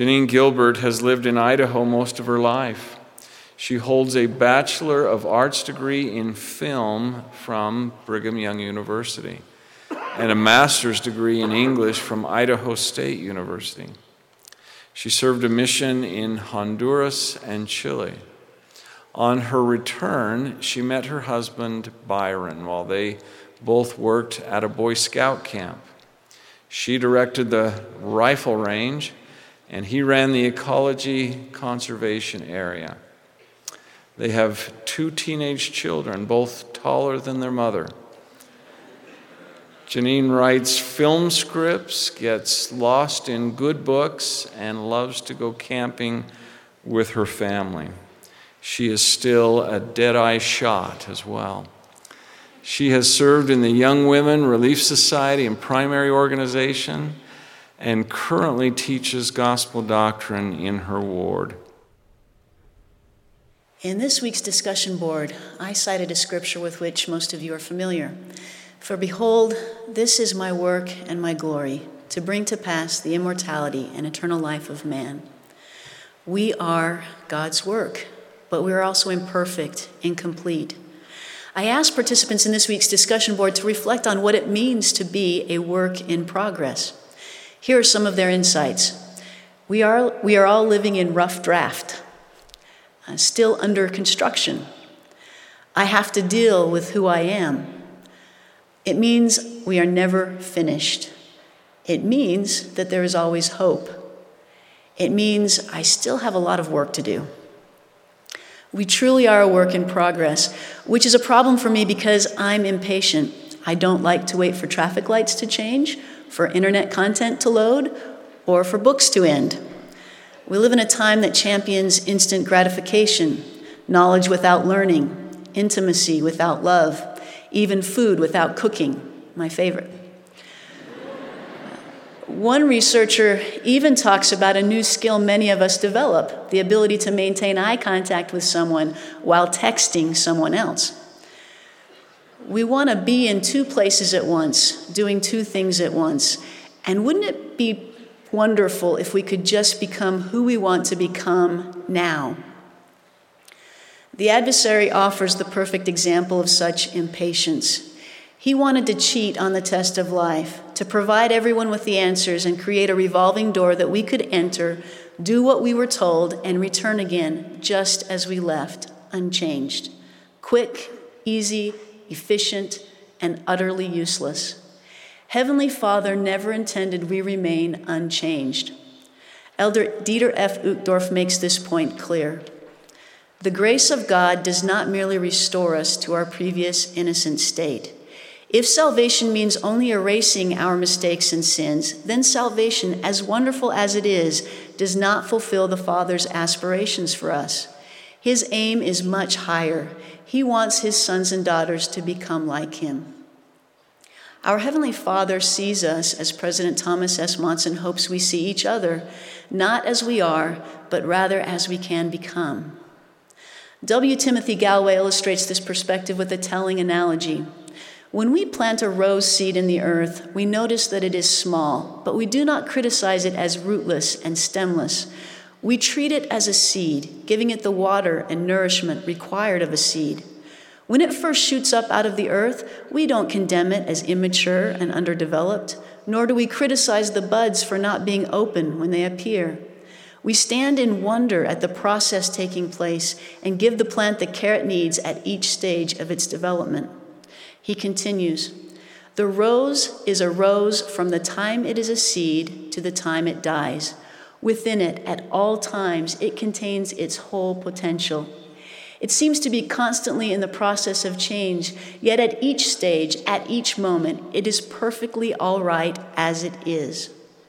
Janine Gilbert has lived in Idaho most of her life. She holds a Bachelor of Arts degree in film from Brigham Young University and a master's degree in English from Idaho State University. She served a mission in Honduras and Chile. On her return, she met her husband, Byron, while they both worked at a Boy Scout camp. She directed the rifle range, and he ran the ecology conservation area. They have 2 teenage children, both taller than their mother. Janine writes film scripts, gets lost in good books, and loves to go camping with her family. She is still a dead-eye shot as well. She has served in the Young Women Relief Society and Primary Organization and currently teaches gospel doctrine in her ward. In this week's discussion board, I cited a scripture with which most of you are familiar. For behold, this is my work and my glory, to bring to pass the immortality and eternal life of man. We are God's work, but we are also imperfect, incomplete. I asked participants in this week's discussion board to reflect on what it means to be a work in progress. Here are some of their insights. We are all living in rough draft, still under construction. I have to deal with who I am. It means we are never finished. It means that there is always hope. It means I still have a lot of work to do. We truly are a work in progress, which is a problem for me because I'm impatient. I don't like to wait for traffic lights to change, for internet content to load, or for books to end. We live in a time that champions instant gratification, knowledge without learning, intimacy without love, even food without cooking, my favorite. One researcher even talks about a new skill many of us develop, the ability to maintain eye contact with someone while texting someone else. We want to be in 2 places at once, doing 2 things at once. And wouldn't it be wonderful if we could just become who we want to become now? The adversary offers the perfect example of such impatience. He wanted to cheat on the test of life, to provide everyone with the answers and create a revolving door that we could enter, do what we were told, and return again just as we left, unchanged. Quick, easy, efficient, and utterly useless. Heavenly Father never intended we remain unchanged. Elder Dieter F. Uchtdorf makes this point clear. The grace of God does not merely restore us to our previous innocent state. If salvation means only erasing our mistakes and sins, then salvation, as wonderful as it is, does not fulfill the Father's aspirations for us. His aim is much higher. He wants his sons and daughters to become like him. Our Heavenly Father sees us, as President Thomas S. Monson hopes we see each other, not as we are, but rather as we can become. W. Timothy Galway illustrates this perspective with a telling analogy. When we plant a rose seed in the earth, we notice that it is small, but we do not criticize it as rootless and stemless. We treat it as a seed, giving it the water and nourishment required of a seed. When it first shoots up out of the earth, we don't condemn it as immature and underdeveloped, nor do we criticize the buds for not being open when they appear. We stand in wonder at the process taking place and give the plant the care it needs at each stage of its development. He continues, the rose is a rose from the time it is a seed to the time it dies. Within it, at all times, it contains its whole potential. It seems to be constantly in the process of change, yet at each stage, at each moment, it is perfectly all right as it is.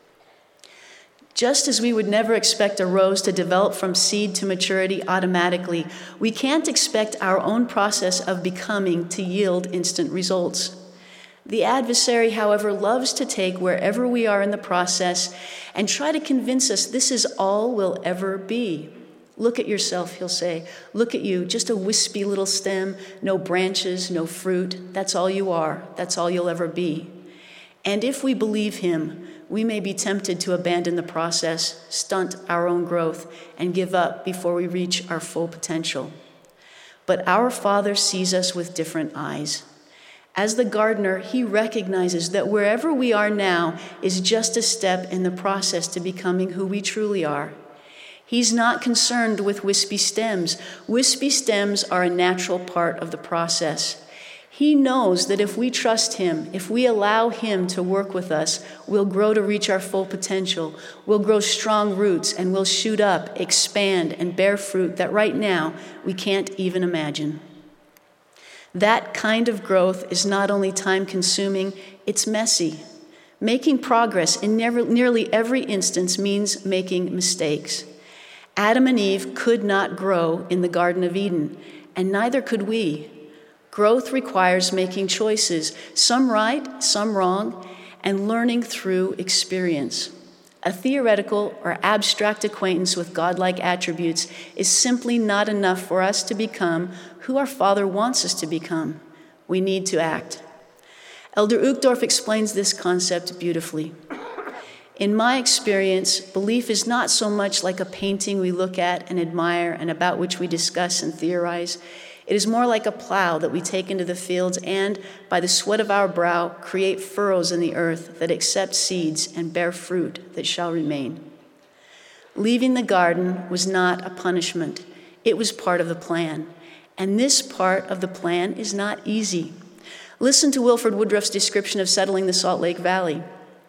Just as we would never expect a rose to develop from seed to maturity automatically, we can't expect our own process of becoming to yield instant results. The adversary, however, loves to take wherever we are in the process and try to convince us this is all we'll ever be. Look at yourself, he'll say. Look at you, just a wispy little stem, no branches, no fruit. That's all you are. That's all you'll ever be. And if we believe him, we may be tempted to abandon the process, stunt our own growth, and give up before we reach our full potential. But our Father sees us with different eyes. As the gardener, he recognizes that wherever we are now is just a step in the process to becoming who we truly are. He's not concerned with wispy stems. Wispy stems are a natural part of the process. He knows that if we trust him, if we allow him to work with us, we'll grow to reach our full potential. We'll grow strong roots and we'll shoot up, expand, and bear fruit that right now we can't even imagine. That kind of growth is not only time-consuming, it's messy. Making progress in nearly every instance means making mistakes. Adam and Eve could not grow in the Garden of Eden, and neither could we. Growth requires making choices, some right, some wrong, and learning through experience. A theoretical or abstract acquaintance with godlike attributes is simply not enough for us to become who our Father wants us to become. We need to act. Elder Uchtdorf explains this concept beautifully. In my experience, belief is not so much like a painting we look at and admire and about which we discuss and theorize. It is more like a plow that we take into the fields and, by the sweat of our brow, create furrows in the earth that accept seeds and bear fruit that shall remain. Leaving the garden was not a punishment. It was part of the plan. And this part of the plan is not easy. Listen to Wilford Woodruff's description of settling the Salt Lake Valley.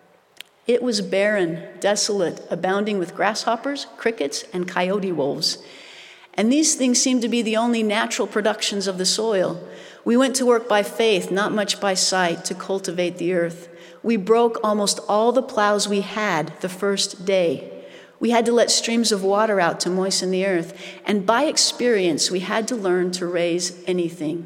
It was barren, desolate, abounding with grasshoppers, crickets, and coyote wolves. And these things seemed to be the only natural productions of the soil. We went to work by faith, not much by sight, to cultivate the earth. We broke almost all the plows we had the first day. We had to let streams of water out to moisten the earth. And by experience, we had to learn to raise anything.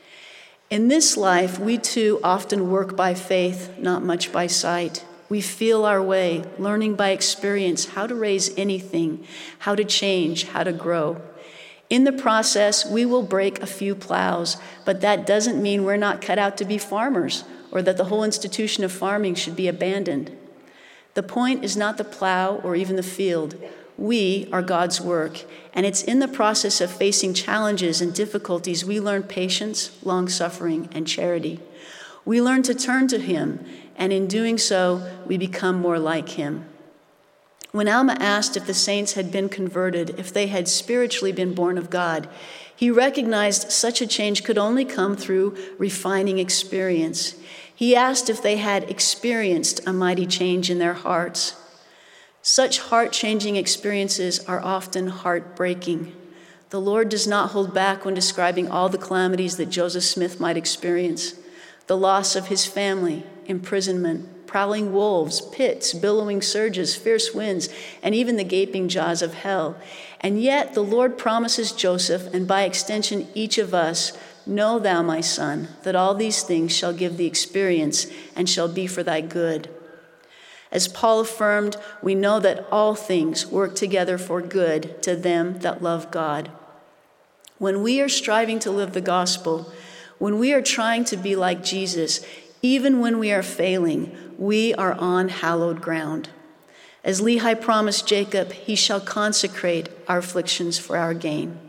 In this life, we too often work by faith, not much by sight. We feel our way, learning by experience how to raise anything, how to change, how to grow. In the process, we will break a few plows, but that doesn't mean we're not cut out to be farmers or that the whole institution of farming should be abandoned. The point is not the plow or even the field. We are God's work, and it's in the process of facing challenges and difficulties we learn patience, long-suffering, and charity. We learn to turn to him, and in doing so, we become more like him. When Alma asked if the saints had been converted, if they had spiritually been born of God, he recognized such a change could only come through refining experience. He asked if they had experienced a mighty change in their hearts. Such heart-changing experiences are often heartbreaking. The Lord does not hold back when describing all the calamities that Joseph Smith might experience. The loss of his family, imprisonment, prowling wolves, pits, billowing surges, fierce winds, and even the gaping jaws of hell. And yet the Lord promises Joseph, and by extension each of us, "Know thou, my son, that all these things shall give thee experience and shall be for thy good." As Paul affirmed, we know that all things work together for good to them that love God. When we are striving to live the gospel, when we are trying to be like Jesus, even when we are failing, we are on hallowed ground. As Lehi promised Jacob, he shall consecrate our afflictions for our gain.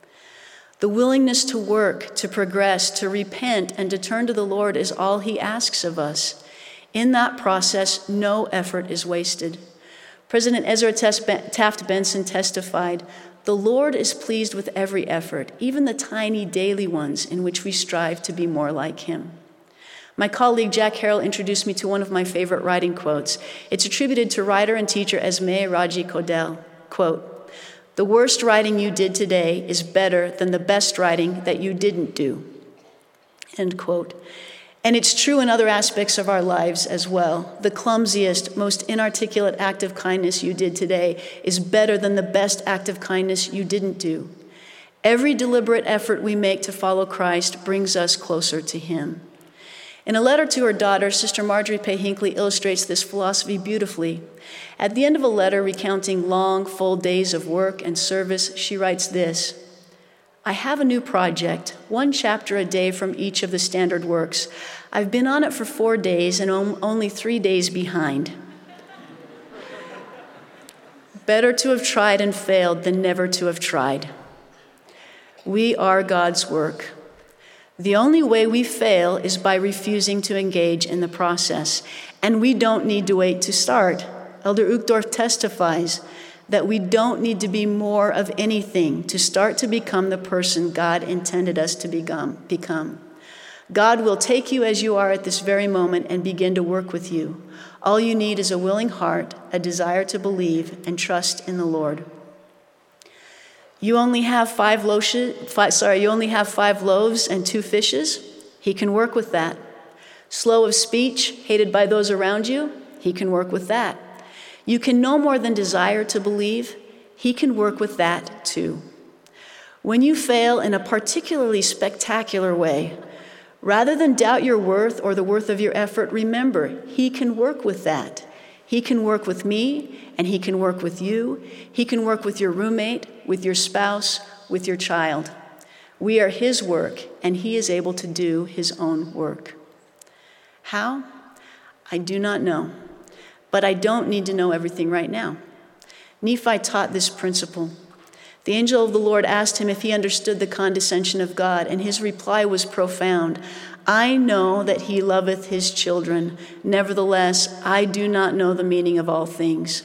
The willingness to work, to progress, to repent, and to turn to the Lord is all he asks of us. In that process, no effort is wasted. President Ezra Taft Benson testified, "The Lord is pleased with every effort, even the tiny daily ones in which we strive to be more like him." My colleague Jack Harrell introduced me to one of my favorite writing quotes. It's attributed to writer and teacher Esme Raji Kodel. Quote, "The worst writing you did today is better than the best writing that you didn't do." End quote. And it's true in other aspects of our lives as well. The clumsiest, most inarticulate act of kindness you did today is better than the best act of kindness you didn't do. Every deliberate effort we make to follow Christ brings us closer to him. In a letter to her daughter, Sister Marjorie Pay Hinckley illustrates this philosophy beautifully. At the end of a letter recounting long, full days of work and service, she writes this: "I have a new project, 1 chapter a day from each of the standard works. I've been on it for 4 days and only 3 days behind. Better to have tried and failed than never to have tried. We are God's work. The only way we fail is by refusing to engage in the process, and we don't need to wait to start. Elder Uchtdorf testifies that we don't need to be more of anything to start to become the person God intended us to become. God will take you as you are at this very moment and begin to work with you. All you need is a willing heart, a desire to believe, and trust in the Lord. You only have 5 loaves and 2 fishes. He can work with that. Slow of speech, hated by those around you. He can work with that. You can no more than desire to believe. He can work with that too. When you fail in a particularly spectacular way, rather than doubt your worth or the worth of your effort, remember, He can work with that. He can work with me, and He can work with you. He can work with your roommate, with your spouse, with your child. We are His work, and He is able to do His own work. How? I do not know, but I don't need to know everything right now. Nephi taught this principle. The angel of the Lord asked him if he understood the condescension of God, and his reply was profound. I know that He loveth His children. Nevertheless, I do not know the meaning of all things.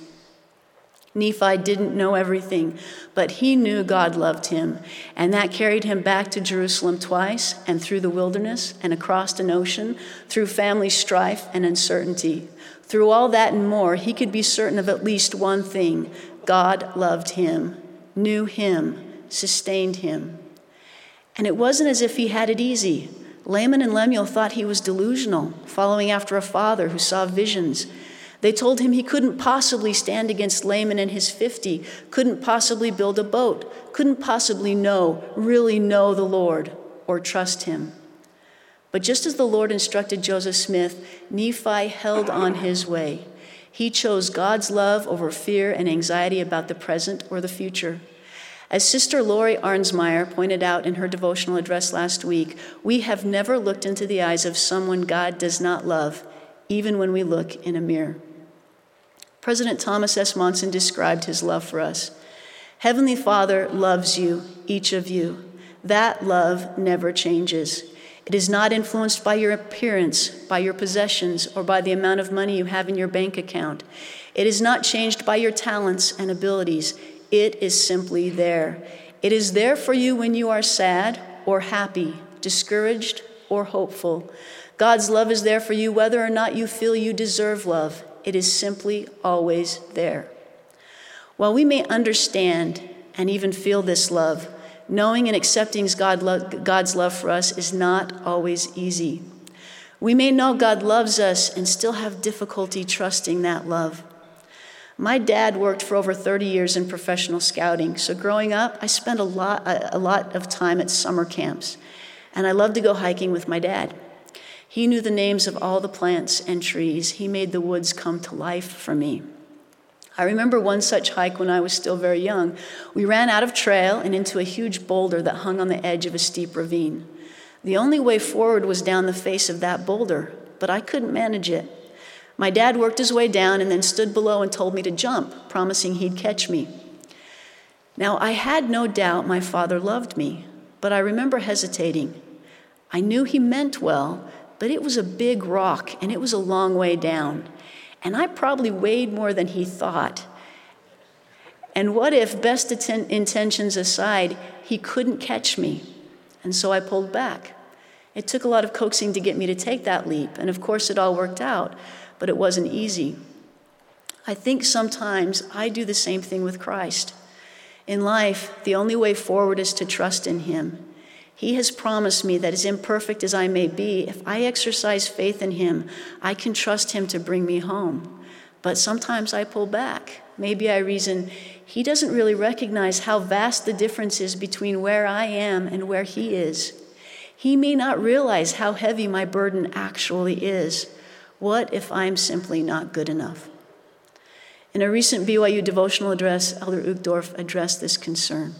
Nephi didn't know everything, but he knew God loved him, and that carried him back to Jerusalem twice, and through the wilderness, and across an ocean, through family strife and uncertainty. Through all that and more, he could be certain of at least one thing: God loved him, knew him, sustained him. And it wasn't as if he had it easy. Laman and Lemuel thought he was delusional, following after a father who saw visions. They told him he couldn't possibly stand against Laman and his 50, couldn't possibly build a boat, couldn't possibly really know the Lord or trust Him. But just as the Lord instructed Joseph Smith, Nephi held on his way. He chose God's love over fear and anxiety about the present or the future. As Sister Lori Arnsmeyer pointed out in her devotional address last week, we have never looked into the eyes of someone God does not love, even when we look in a mirror. President Thomas S. Monson described His love for us. Heavenly Father loves you, each of you. That love never changes. It is not influenced by your appearance, by your possessions, or by the amount of money you have in your bank account. It is not changed by your talents and abilities. It is simply there. It is there for you when you are sad or happy, discouraged or hopeful. God's love is there for you whether or not you feel you deserve love. It is simply always there. While we may understand and even feel this love, knowing and accepting God's love for us is not always easy. We may know God loves us and still have difficulty trusting that love. My dad worked for over 30 years in professional scouting, so growing up, I spent a lot of time at summer camps, and I loved to go hiking with my dad. He knew the names of all the plants and trees. He made the woods come to life for me. I remember one such hike when I was still very young. We ran out of trail and into a huge boulder that hung on the edge of a steep ravine. The only way forward was down the face of that boulder, but I couldn't manage it. My dad worked his way down and then stood below and told me to jump, promising he'd catch me. Now, I had no doubt my father loved me, but I remember hesitating. I knew he meant well, but it was a big rock, and it was a long way down. And I probably weighed more than he thought. And what if, best intentions aside, he couldn't catch me? And so I pulled back. It took a lot of coaxing to get me to take that leap, and of course it all worked out, but it wasn't easy. I think sometimes I do the same thing with Christ. In life, the only way forward is to trust in Him. He has promised me that as imperfect as I may be, if I exercise faith in Him, I can trust Him to bring me home. But sometimes I pull back. Maybe I reason, He doesn't really recognize how vast the difference is between where I am and where He is. He may not realize how heavy my burden actually is. What if I'm simply not good enough? In a recent BYU devotional address, Elder Uchtdorf addressed this concern.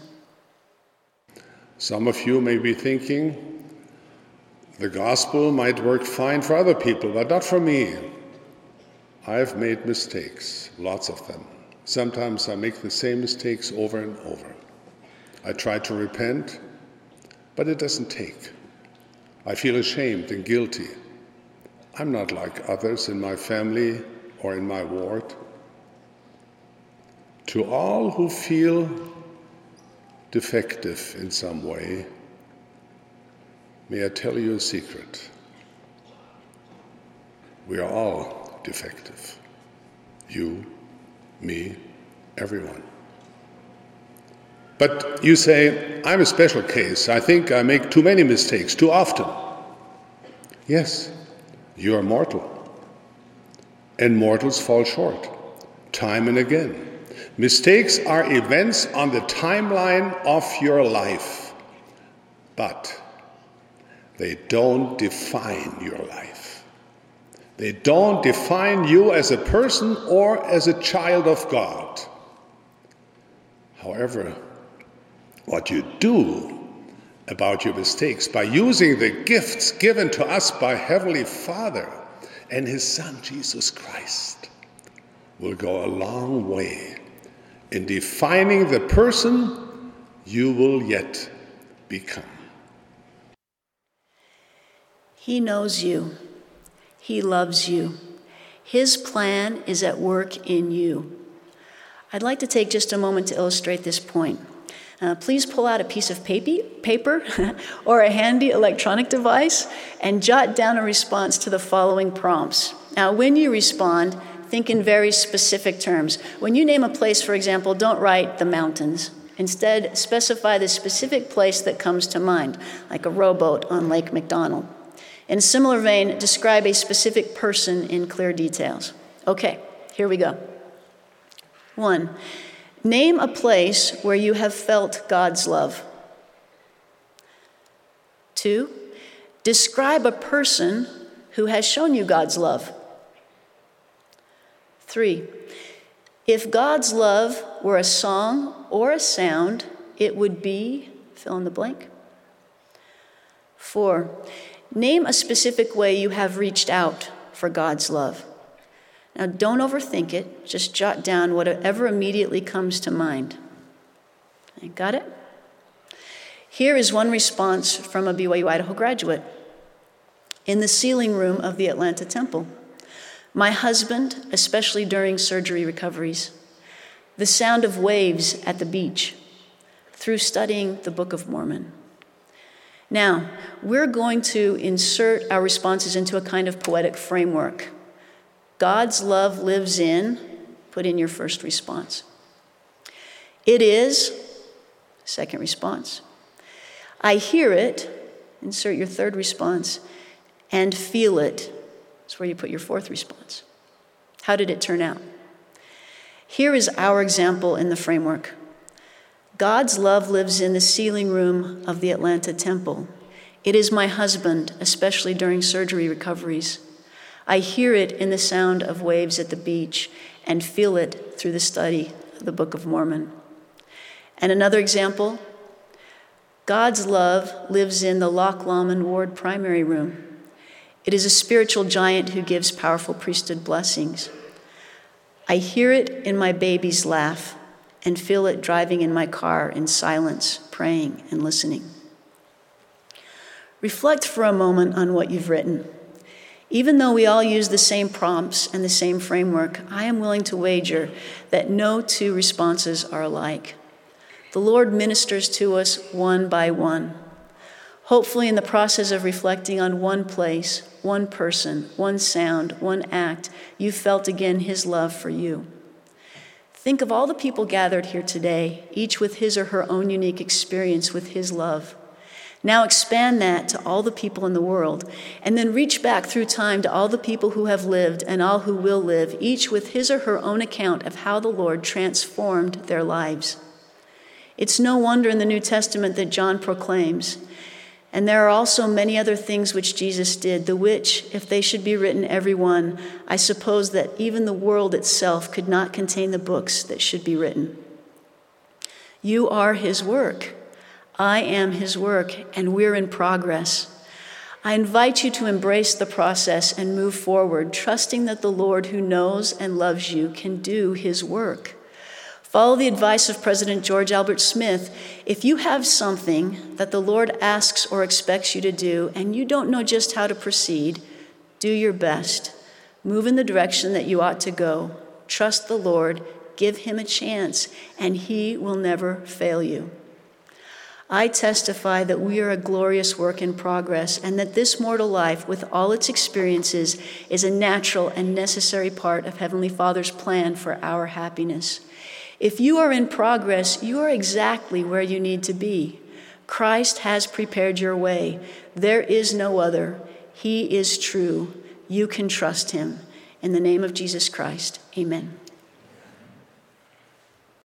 Some of you may be thinking, the gospel might work fine for other people, but not for me. I've made mistakes, lots of them. Sometimes I make the same mistakes over and over. I try to repent, but it doesn't take. I feel ashamed and guilty. I'm not like others in my family or in my ward. To all who feel defective in some way, may I tell you a secret. We are all defective. You, me, everyone. But you say, I'm a special case. I think I make too many mistakes, too often. Yes, you are mortal. And mortals fall short, time and again. Mistakes are events on the timeline of your life, but they don't define your life. They don't define you as a person or as a child of God. However, what you do about your mistakes by using the gifts given to us by Heavenly Father and His Son, Jesus Christ, will go a long way in defining the person you will yet become. He knows you. He loves you. His plan is at work in you. I'd like to take just a moment to illustrate this point. Please pull out a piece of paper or a handy electronic device and jot down a response to the following prompts. Now, when you respond, think in very specific terms. When you name a place, for example, don't write the mountains. Instead, specify the specific place that comes to mind, like a rowboat on Lake McDonald. In a similar vein, describe a specific person in clear details. Okay, here we go. 1. Name a place where you have felt God's love. 2. Describe a person who has shown you God's love. 3. If God's love were a song or a sound, it would be, fill in the blank. 4. Name a specific way you have reached out for God's love. Now, don't overthink it. Just jot down whatever immediately comes to mind. Got it? Here is one response from a BYU Idaho graduate. In the ceiling room of the Atlanta Temple. My husband, especially during surgery recoveries. The sound of waves at the beach. Through studying the Book of Mormon. Now, we're going to insert our responses into a kind of poetic framework. God's love lives in, put in your first response. It is, second response. I hear it, insert your third response, and feel it. That's where you put your fourth response. How did it turn out? Here is our example in the framework. God's love lives in the ceiling room of the Atlanta Temple. It is my husband, especially during surgery recoveries. I hear it in the sound of waves at the beach and feel it through the study of the Book of Mormon. And another example, God's love lives in the Loch Lomond Ward primary room. It is a spiritual giant who gives powerful priesthood blessings. I hear it in my baby's laugh and feel it driving in my car in silence, praying and listening. Reflect for a moment on what you've written. Even though we all use the same prompts and the same framework, I am willing to wager that no two responses are alike. The Lord ministers to us one by one. Hopefully, in the process of reflecting on one place, one person, one sound, one act, you felt again His love for you. Think of all the people gathered here today, each with his or her own unique experience with His love. Now expand that to all the people in the world, and then reach back through time to all the people who have lived and all who will live, each with his or her own account of how the Lord transformed their lives. It's no wonder in the New Testament that John proclaims, and there are also many other things which Jesus did, the which, if they should be written every one, I suppose that even the world itself could not contain the books that should be written. You are His work. I am His work, and we're in progress. I invite you to embrace the process and move forward, trusting that the Lord who knows and loves you can do His work. Follow the advice of President George Albert Smith. If you have something that the Lord asks or expects you to do and you don't know just how to proceed, do your best. Move in the direction that you ought to go. Trust the Lord. Give him a chance, and he will never fail you. I testify that we are a glorious work in progress, and that this mortal life, with all its experiences, is a natural and necessary part of Heavenly Father's plan for our happiness. If you are in progress, you are exactly where you need to be. Christ has prepared your way. There is no other. He is true. You can trust him. In the name of Jesus Christ, amen.